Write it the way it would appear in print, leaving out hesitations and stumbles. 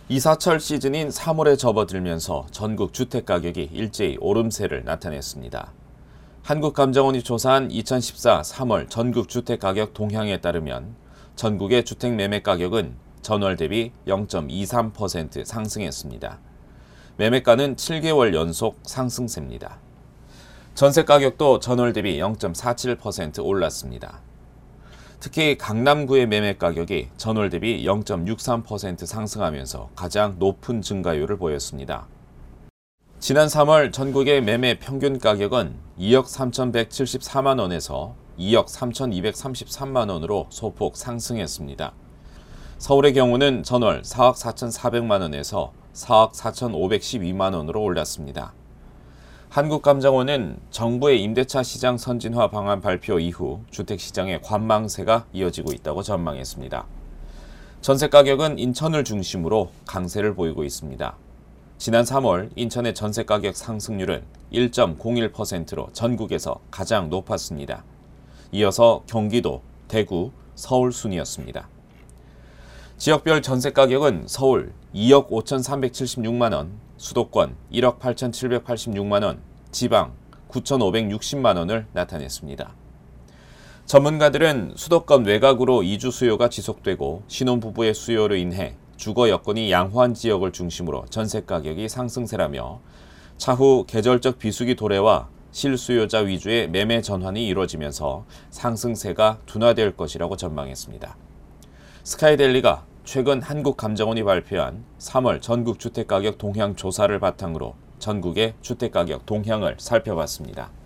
이사철 시즌인 3월에 접어들면서 전국 주택가격이 일제히 오름세를 나타냈습니다. 한국감정원이 조사한 2014 3월 전국 주택가격 동향에 따르면 전국의 주택 매매가격은 전월 대비 0.23% 상승했습니다. 매매가는 7개월 연속 상승세입니다. 전세가격도 전월 대비 0.47% 올랐습니다. 특히 강남구의 매매가격이 전월 대비 0.63% 상승하면서 가장 높은 증가율을 보였습니다. 지난 3월 전국의 매매 평균 가격은 2억 3,174만 원에서 2억 3,233만 원으로 소폭 상승했습니다. 서울의 경우는 전월 4억 4,400만 원에서 4억 4,512만 원으로 올랐습니다. 한국감정원은 정부의 임대차 시장 선진화 방안 발표 이후 주택시장의 관망세가 이어지고 있다고 전망했습니다. 전세 가격은 인천을 중심으로 강세를 보이고 있습니다. 지난 3월 인천의 전세 가격 상승률은 1.01%로 전국에서 가장 높았습니다. 이어서 경기도, 대구, 서울 순이었습니다. 지역별 전세 가격은 서울 2억 5,376만 원, 수도권 1억 8,786만 원, 지방 9,560만 원을 나타냈습니다. 전문가들은 수도권 외곽으로 이주 수요가 지속되고 신혼부부의 수요로 인해 주거 여건이 양호한 지역을 중심으로 전세 가격이 상승세라며 차후 계절적 비수기 도래와 실수요자 위주의 매매 전환이 이루어지면서 상승세가 둔화될 것이라고 전망했습니다. 스카이데일리가 최근 한국감정원이 발표한 3월 전국 주택가격 동향 조사를 바탕으로 전국의 주택가격 동향을 살펴봤습니다.